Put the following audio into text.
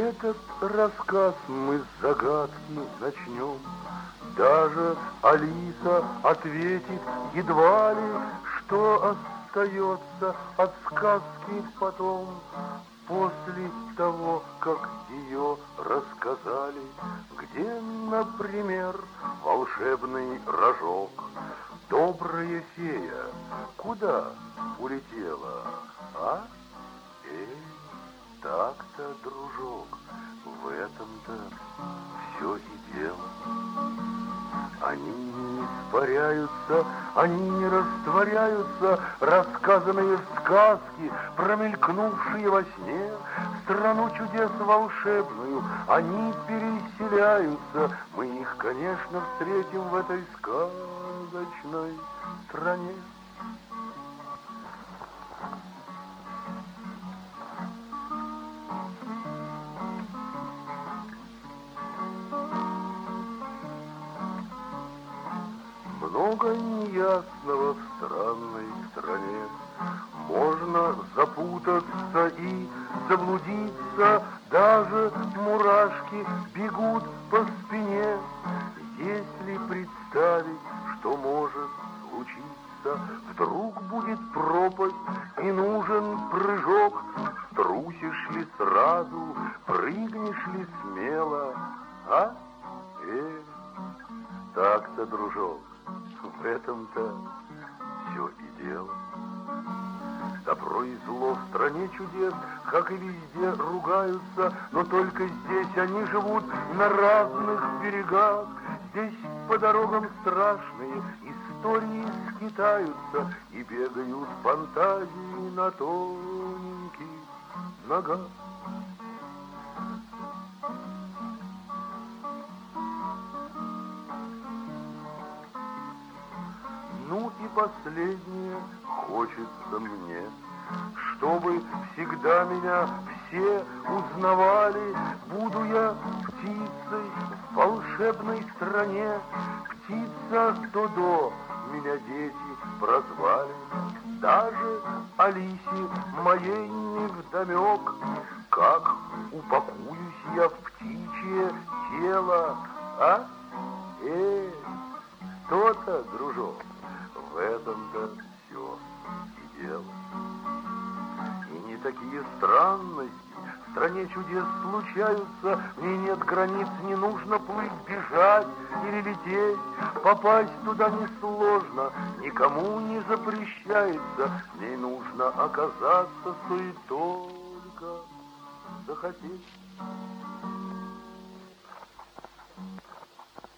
Этот рассказ мы с загадки начнем. Даже Алиса ответит едва ли, что остается от сказки потом. После того, как ее рассказали, где, например, волшебный рожок, добрая фея куда улетела, а? Так-то, дружок, в этом-то все и дело. Они не испаряются, они не растворяются, рассказанные в сказке, промелькнувшие во сне, в страну чудес волшебную, они переселяются. Мы их, конечно, встретим в этой сказочной стране. Много неясного в странной стране. Можно запутаться и заблудиться, даже мурашки бегут по спине. Если представить, что может случиться, вдруг будет пропасть и нужен прыжок. Трусишь ли сразу, прыгнешь ли смело, а? Так-то, дружок, в этом-то все и дело. Добро и зло в стране чудес, как и везде, ругаются, но только здесь они живут на разных берегах. Здесь по дорогам страшные истории скитаются и бегают фантазии на тоненьких ногах. Ну и последнее хочется мне, чтобы всегда меня все узнавали. Буду я птицей в волшебной стране, птица Додо меня дети прозвали. Даже Алисе моей невдомек, как упакуюсь я в птичье тело, а? То-то, дружок, в этом-то все и дело. И не такие странности в стране чудес случаются, в ней нет границ, не нужно плыть, бежать или лететь. Попасть туда несложно, никому не запрещается, в ней нужно оказаться, стоит только захотеть.